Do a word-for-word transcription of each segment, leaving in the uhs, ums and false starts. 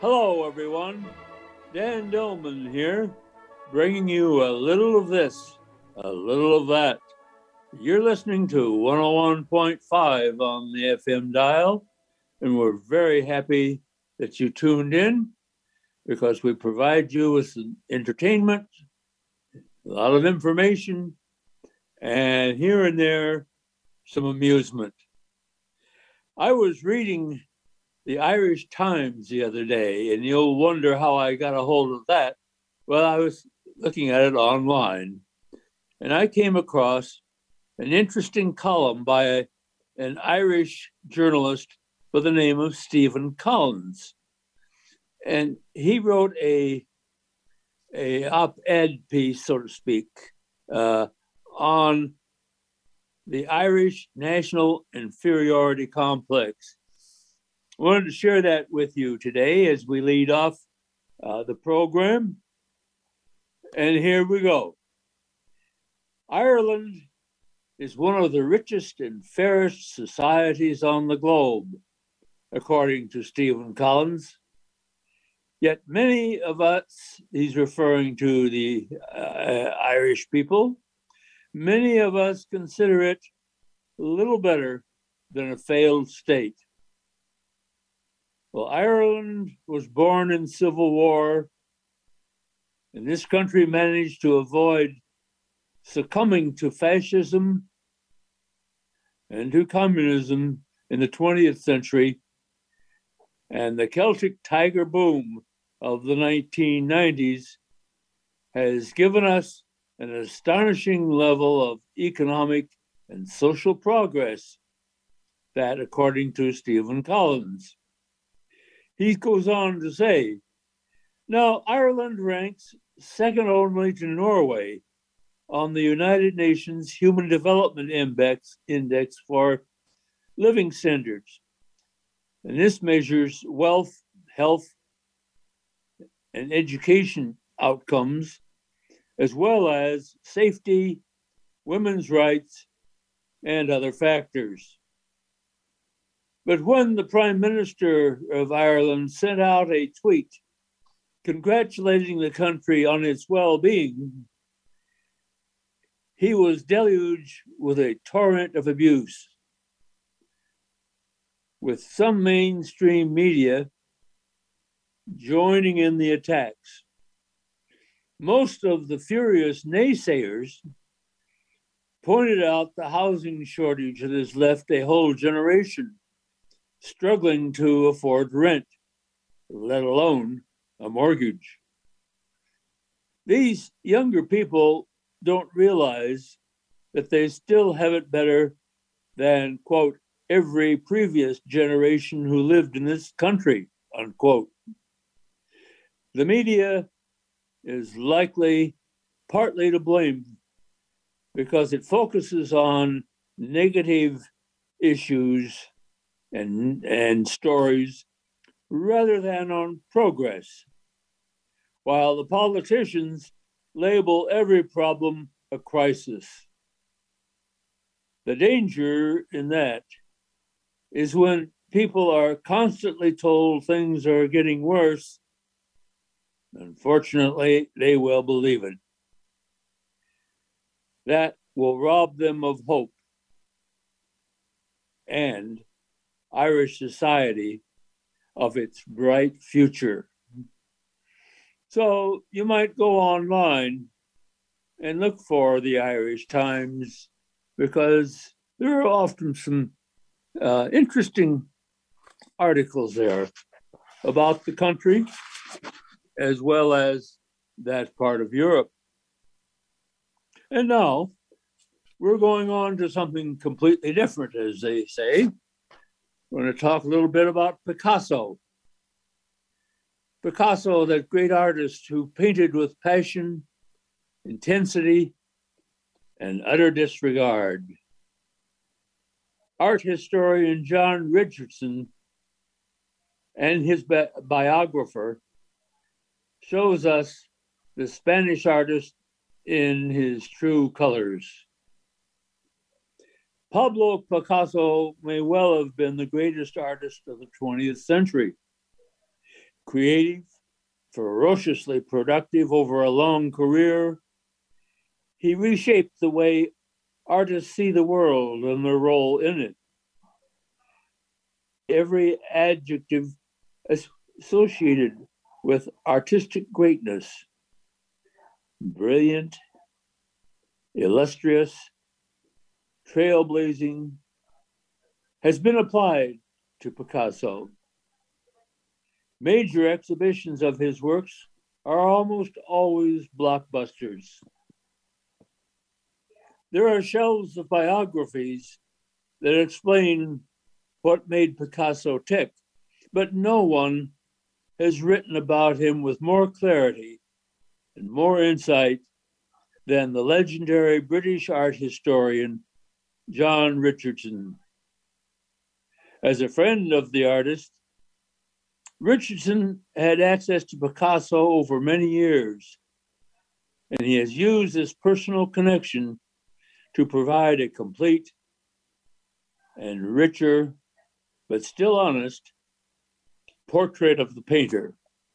Hello, everyone. Dan Dillman here, bringing you a little of this, a little of that. You're listening to one oh one point five on the F M dial, and we're very happy that you tuned in because we provide you with some entertainment, a lot of information, and here and there, some amusement. I was reading the Irish Times the other day, and you'll wonder how I got a hold of that. Well, I was looking at it online, and I came across an interesting column by a, an Irish journalist by the name of Stephen Collins. And he wrote a, a op-ed piece, so to speak, uh, on the Irish national inferiority complex. I wanted to share that with you today as we lead off uh, the program. And here we go. Ireland is one of the richest and fairest societies on the globe, according to Stephen Collins. Yet many of us, he's referring to the uh, Irish people, many of us consider it a little better than a failed state. Well, Ireland was born in civil war, and this country managed to avoid succumbing to fascism and to communism in the twentieth century, and the Celtic Tiger boom of the nineteen nineties has given us an astonishing level of economic and social progress, that according to Stephen Collins. He goes on to say, now Ireland ranks second only to Norway on the United Nations Human Development Index, Index for living standards. And this measures wealth, health, and education outcomes, as well as safety, women's rights, and other factors. But when the Prime Minister of Ireland sent out a tweet congratulating the country on its well-being, he was deluged with a torrent of abuse, with some mainstream media joining in the attacks. Most of the furious naysayers pointed out the housing shortage that has left a whole generation struggling to afford rent, let alone a mortgage. These younger people don't realize that they still have it better than, quote, every previous generation who lived in this country, unquote. The media is likely partly to blame because it focuses on negative issues and, and stories rather than on progress, while the politicians label every problem a crisis. The danger in that is when people are constantly told things are getting worse, unfortunately, they will believe it. That will rob them of hope and Irish society of its bright future. So you might go online and look for the Irish Times because there are often some uh, interesting articles there about the country as well as that part of Europe. And now we're going on to something completely different, as they say. We're going to talk a little bit about Picasso. Picasso, that great artist who painted with passion, intensity, and utter disregard. Art historian John Richardson and his bi- biographer shows us the Spanish artist in his true colors. Pablo Picasso may well have been the greatest artist of the twentieth century. Creative, ferociously productive over a long career, he reshaped the way artists see the world and their role in it. Every adjective associated with artistic greatness, brilliant, illustrious, trailblazing, has been applied to Picasso. Major exhibitions of his works are almost always blockbusters. There are shelves of biographies that explain what made Picasso tick, but no one has written about him with more clarity and more insight than the legendary British art historian John Richardson. As a friend of the artist, Richardson had access to Picasso over many years, and he has used this personal connection to provide a complete and richer, but still honest, portrait of the painter.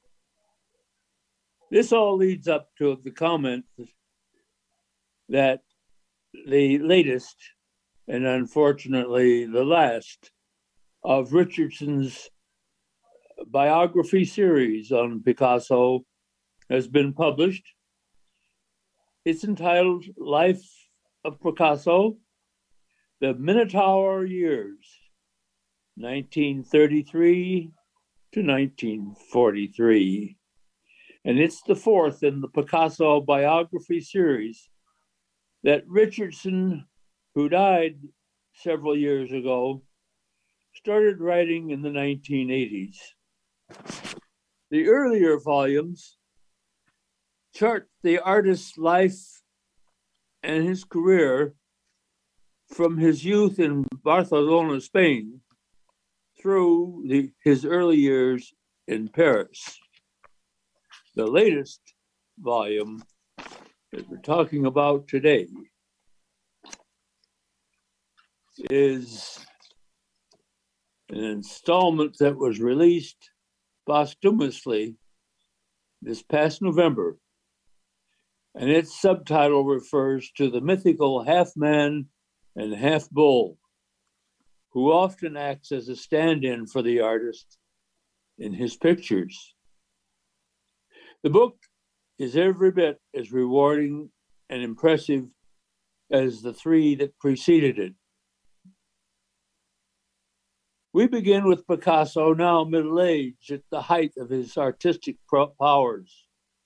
This all leads up to the comment that the latest, and unfortunately the last, of Richardson's biography series on Picasso has been published. It's entitled Life of Picasso, The Minotaur Years, nineteen thirty-three to nineteen forty-three. And it's the fourth in the Picasso biography series that Richardson, who died several years ago, started writing in the nineteen eighties. The earlier volumes chart the artist's life and his career from his youth in Barcelona, Spain, through the, his early years in Paris. The latest volume that we're talking about today is an installment that was released posthumously this past November, and its subtitle refers to the mythical half-man and half-bull, who often acts as a stand-in for the artist in his pictures. The book is every bit as rewarding and impressive as the three that preceded it. We begin with Picasso, now middle-aged, at the height of his artistic powers.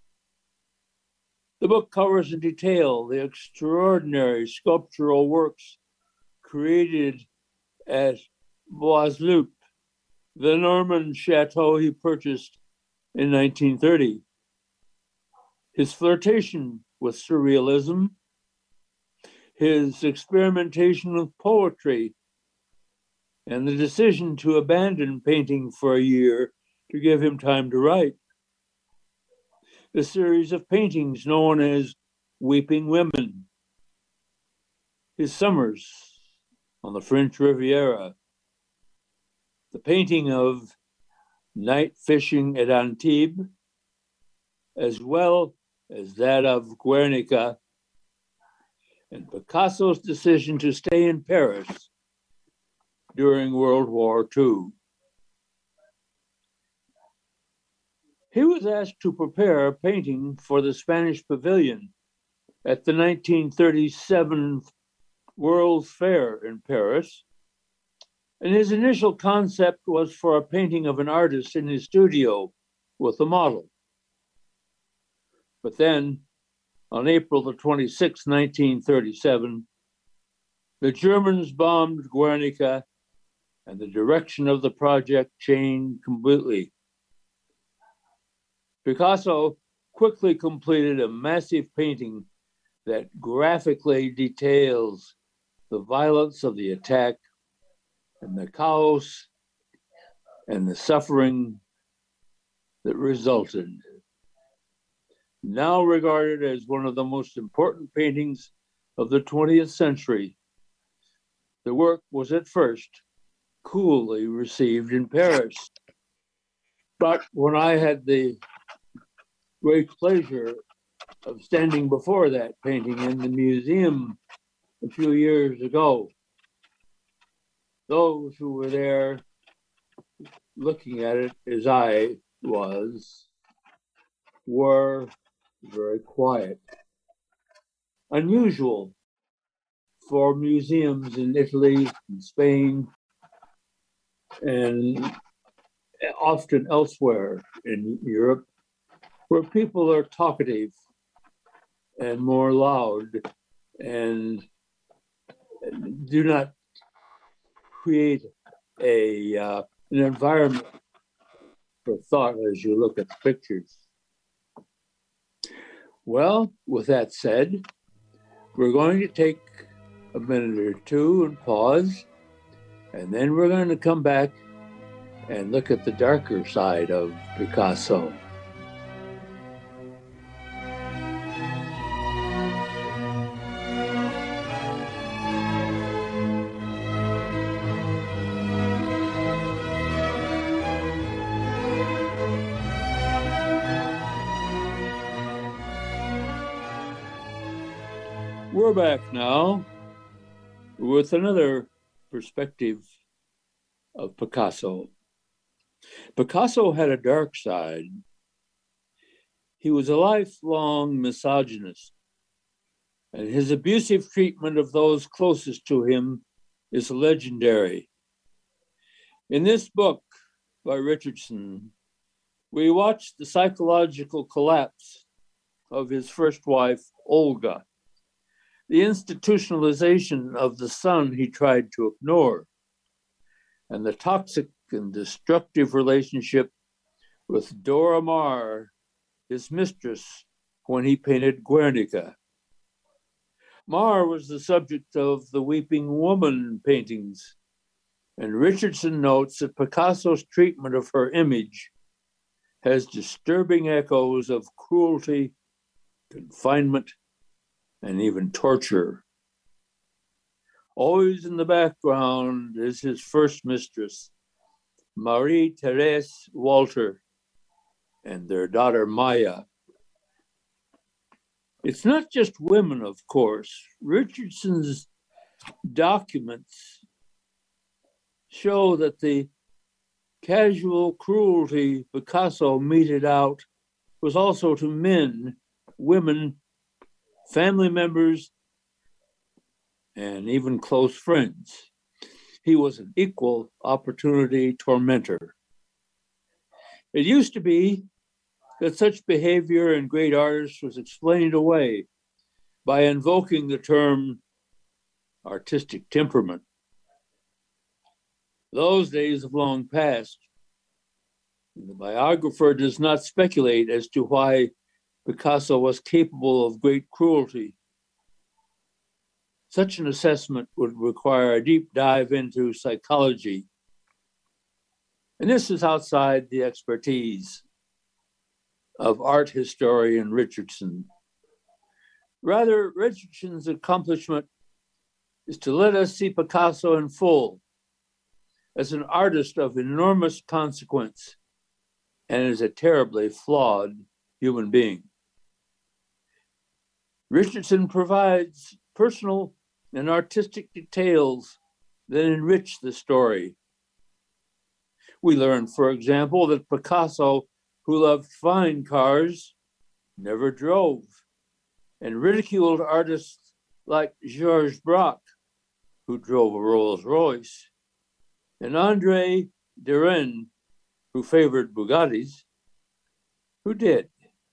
The book covers in detail the extraordinary sculptural works created at Bois-Loup, the Norman chateau he purchased in nineteen thirty. His flirtation with surrealism, his experimentation with poetry, and the decision to abandon painting for a year to give him time to write. The series of paintings known as Weeping Women, his summers on the French Riviera, the painting of Night Fishing at Antibes, as well as that of Guernica, and Picasso's decision to stay in Paris during World War Two. He was asked to prepare a painting for the Spanish Pavilion at the nineteen thirty-seven World's Fair in Paris, and his initial concept was for a painting of an artist in his studio with a model. But then, on April the twenty-sixth, nineteen thirty-seven, the Germans bombed Guernica, and the direction of the project changed completely. Picasso quickly completed a massive painting that graphically details the violence of the attack and the chaos and the suffering that resulted. Now regarded as one of the most important paintings of the twentieth century, the work was at first coolly received in Paris. But when I had the great pleasure of standing before that painting in the museum a few years ago, those who were there looking at it as I was were very quiet. Unusual for museums in Italy and Spain and often elsewhere in Europe, where people are talkative and more loud and do not create a uh, an environment for thought as you look at the pictures. Well, with that said, we're going to take a minute or two and pause, and then we're going to come back and look at the darker side of Picasso. We're back now with another perspective of Picasso. Picasso had a dark side. He was a lifelong misogynist, and his abusive treatment of those closest to him is legendary. In this book by Richardson, we watch the psychological collapse of his first wife, Olga, the institutionalization of the son he tried to ignore, and the toxic and destructive relationship with Dora Maar, his mistress, when he painted Guernica. Maar was the subject of the Weeping Woman paintings, and Richardson notes that Picasso's treatment of her image has disturbing echoes of cruelty, confinement, and even torture. Always in the background is his first mistress, Marie-Thérèse Walter, and their daughter Maya. It's not just women, of course. Richardson's documents show that the casual cruelty Picasso meted out was also to men, women, family members, and even close friends. He was an equal opportunity tormentor. It used to be that such behavior in great artists was explained away by invoking the term artistic temperament. Those days have long passed. The biographer does not speculate as to why Picasso was capable of great cruelty. Such an assessment would require a deep dive into psychology. And this is outside the expertise of art historian Richardson. Rather, Richardson's accomplishment is to let us see Picasso in full as an artist of enormous consequence and as a terribly flawed human being. Richardson provides personal and artistic details that enrich the story. We learn, for example, that Picasso, who loved fine cars, never drove, and ridiculed artists like Georges Braque, who drove a Rolls Royce, and André Derain, who favored Bugattis, who did.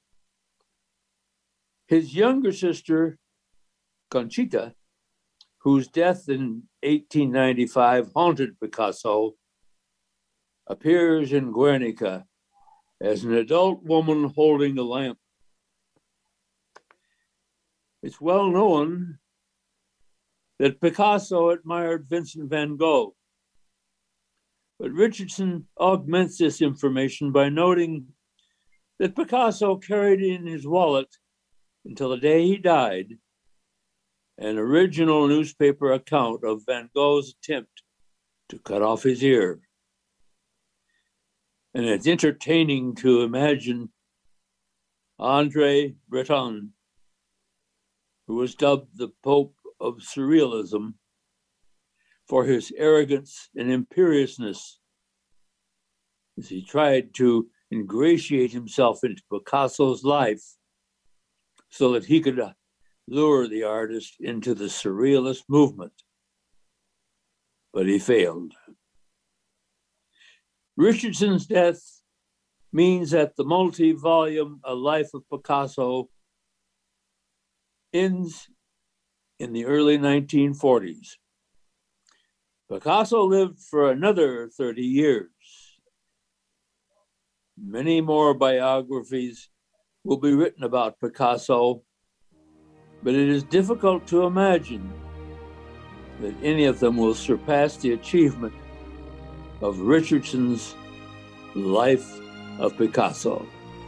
His younger sister, Conchita, whose death in eighteen ninety-five haunted Picasso, appears in Guernica as an adult woman holding a lamp. It's well known that Picasso admired Vincent van Gogh, but Richardson augments this information by noting that Picasso carried in his wallet until the day he died an original newspaper account of Van Gogh's attempt to cut off his ear. And it's entertaining to imagine Andre Breton, who was dubbed the Pope of Surrealism for his arrogance and imperiousness, as he tried to ingratiate himself into Picasso's life so that he could lure the artist into the Surrealist movement. But he failed. Richardson's death means that the multi-volume A Life of Picasso ends in the early nineteen forties. Picasso lived for another thirty years. Many more biographies will be written about Picasso, but it is difficult to imagine that any of them will surpass the achievement of Richardson's Life of Picasso.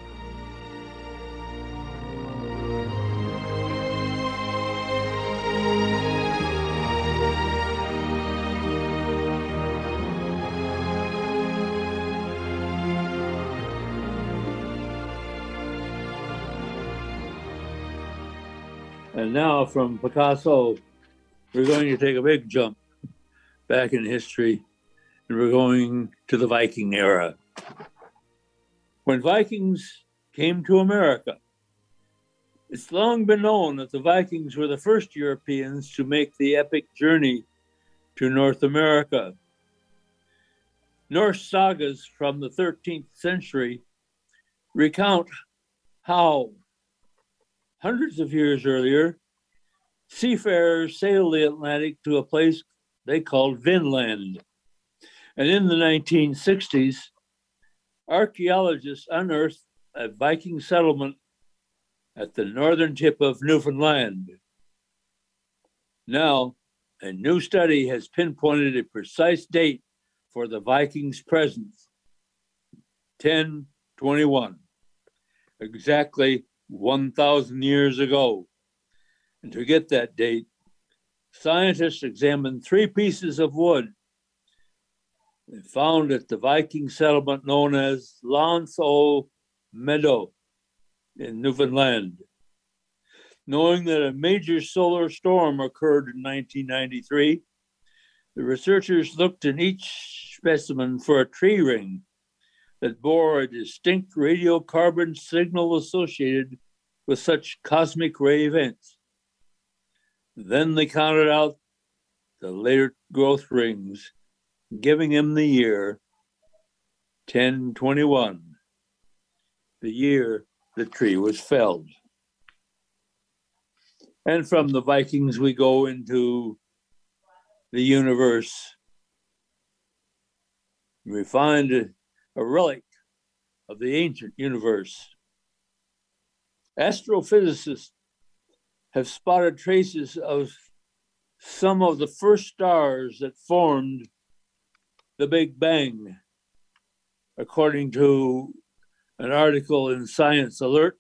And now from Picasso, we're going to take a big jump back in history, and we're going to the Viking era. When Vikings came to America, it's long been known that the Vikings were the first Europeans to make the epic journey to North America. Norse sagas from the thirteenth century recount how, hundreds of years earlier, seafarers sailed the Atlantic to a place they called Vinland. And in the nineteen sixties, archaeologists unearthed a Viking settlement at the northern tip of Newfoundland. Now, a new study has pinpointed a precise date for the Vikings' presence, ten twenty-one, exactly one thousand years ago. And to get that date, scientists examined three pieces of wood they found at the Viking settlement known as L'Anse aux Meadows in Newfoundland. Knowing that a major solar storm occurred in nineteen ninety-three, the researchers looked in each specimen for a tree ring that bore a distinct radiocarbon signal associated with such cosmic ray events. Then they counted out the later growth rings, giving him the year ten twenty-one, the year the tree was felled. And from the Vikings, we go into the universe. We find a, a relic of the ancient universe. Astrophysicists have spotted traces of some of the first stars that formed the Big Bang, according to an article in Science Alert,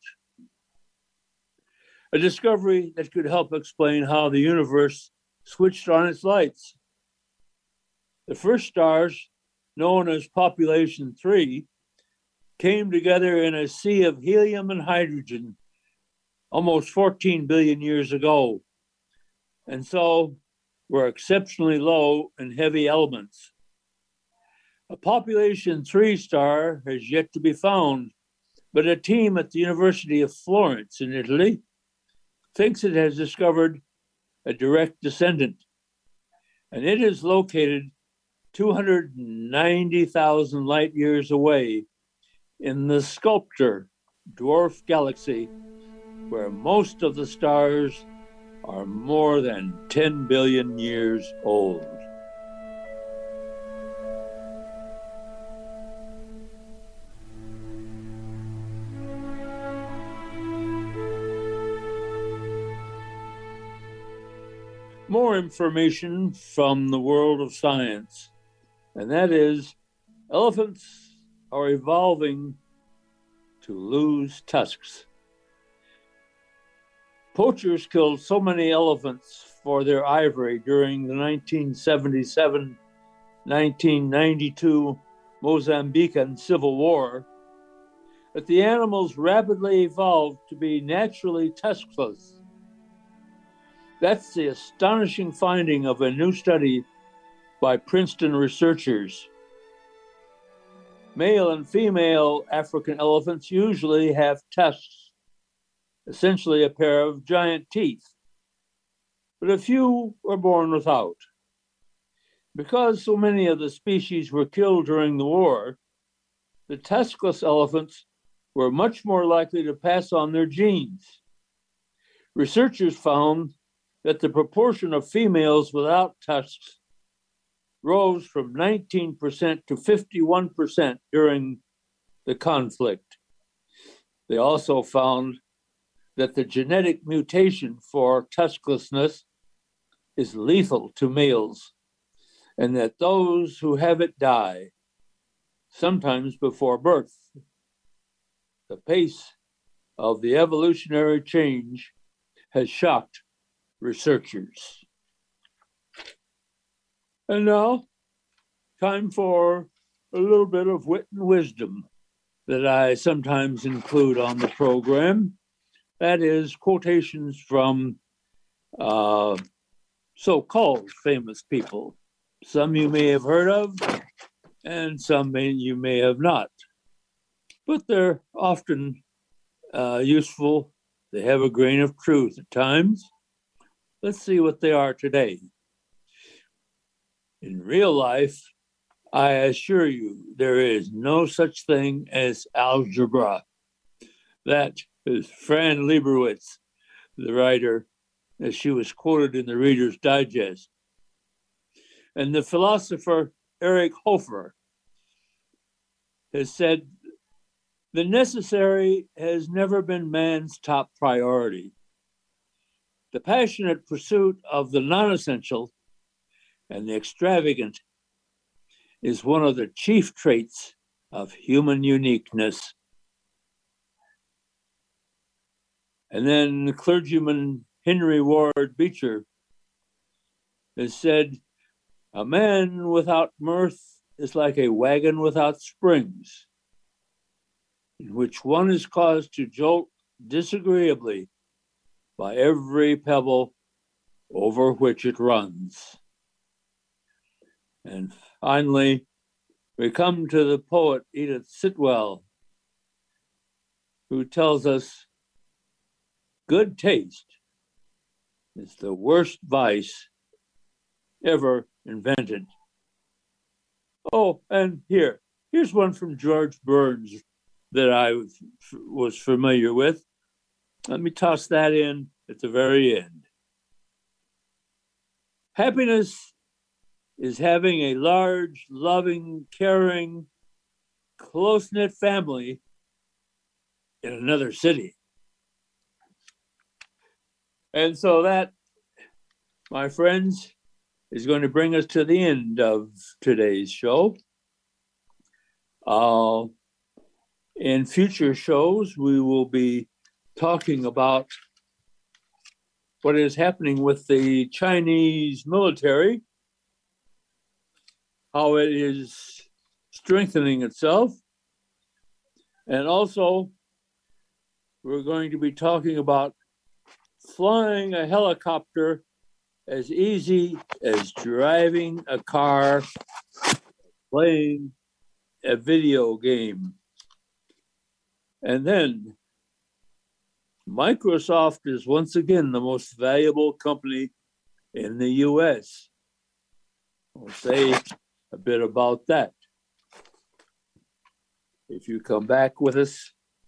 a discovery that could help explain how the universe switched on its lights. The first stars, known as Population three, came together in a sea of helium and hydrogen almost fourteen billion years ago, and so were exceptionally low in heavy elements. A Population three star has yet to be found, but a team at the University of Florence in Italy thinks it has discovered a direct descendant, and it is located two hundred ninety thousand light years away in the Sculptor dwarf galaxy, where most of the stars are more than ten billion years old. More information from the world of science, and that is elephants are evolving to lose tusks. Poachers killed so many elephants for their ivory during the nineteen seventy-seven nineteen ninety-two Mozambican Civil War that the animals rapidly evolved to be naturally tuskless. That's the astonishing finding of a new study by Princeton researchers. Male and female African elephants usually have tusks, essentially a pair of giant teeth, but a few were born without. Because so many of the species were killed during the war, the tuskless elephants were much more likely to pass on their genes. Researchers found that the proportion of females without tusks rose from nineteen percent to fifty-one percent during the conflict. They also found that the genetic mutation for tusklessness is lethal to males, and that those who have it die, sometimes before birth. The pace of the evolutionary change has shocked researchers. And now, time for a little bit of wit and wisdom that I sometimes include on the program. That is quotations from uh, so-called famous people. Some you may have heard of, and some may, you may have not. But they're often uh, useful. They have a grain of truth at times. Let's see what they are today. In real life, I assure you, there is no such thing as algebra. That is Fran Lebowitz, the writer, as she was quoted in the Reader's Digest. And the philosopher Eric Hofer has said, the necessary has never been man's top priority. The passionate pursuit of the non-essential and the extravagant is one of the chief traits of human uniqueness. And then clergyman Henry Ward Beecher has said, a man without mirth is like a wagon without springs, in which one is caused to jolt disagreeably by every pebble over which it runs. And finally, we come to the poet Edith Sitwell, who tells us, good taste is the worst vice ever invented. Oh, and here, here's one from George Burns that I was familiar with. Let me toss that in at the very end. Happiness is having a large, loving, caring, close-knit family in another city. And so that, my friends, is going to bring us to the end of today's show. Uh, in future shows, we will be talking about what is happening with the Chinese military, how it is strengthening itself. And also, we're going to be talking about flying a helicopter as easy as driving a car, playing a video game. And then Microsoft is once again the most valuable company in the U S. We'll say a bit about that. If you come back with us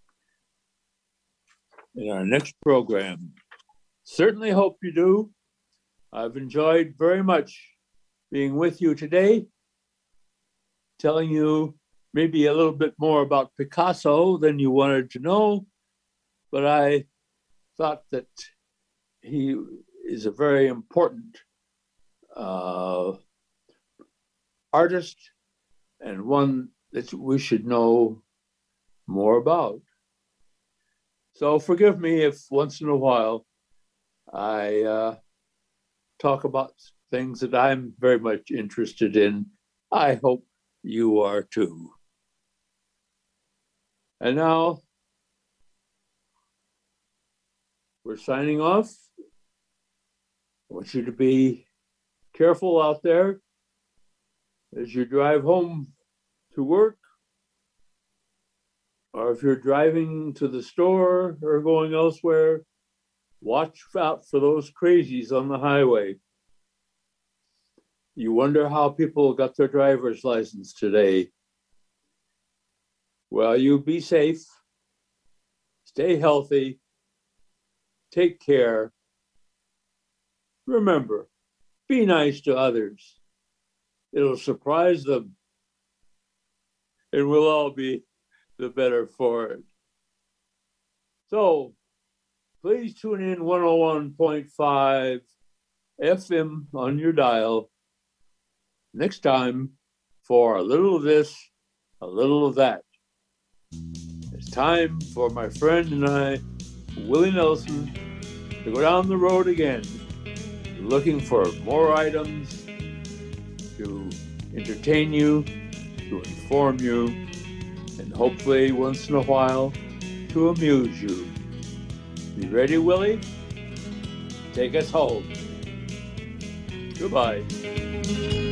in our next program. Certainly hope you do. I've enjoyed very much being with you today, telling you maybe a little bit more about Picasso than you wanted to know, but I thought that he is a very important uh, artist and one that we should know more about. So forgive me if once in a while I uh, talk about things that I'm very much interested in. I hope you are too. And now we're signing off. I want you to be careful out there as you drive home to work, or if you're driving to the store or going elsewhere. Watch out for those crazies on the highway. You wonder how people got their driver's license today. Well, you be safe, stay healthy, take care. Remember, be nice to others. It'll surprise them, and we'll all be the better for it. So please tune in one oh one point five F M on your dial next time for a little of this, a little of that. It's time for my friend and I, Willie Nelson, to go down the road again, looking for more items to entertain you, to inform you, and hopefully once in a while to amuse you. You ready, Willie? Take us home. Goodbye.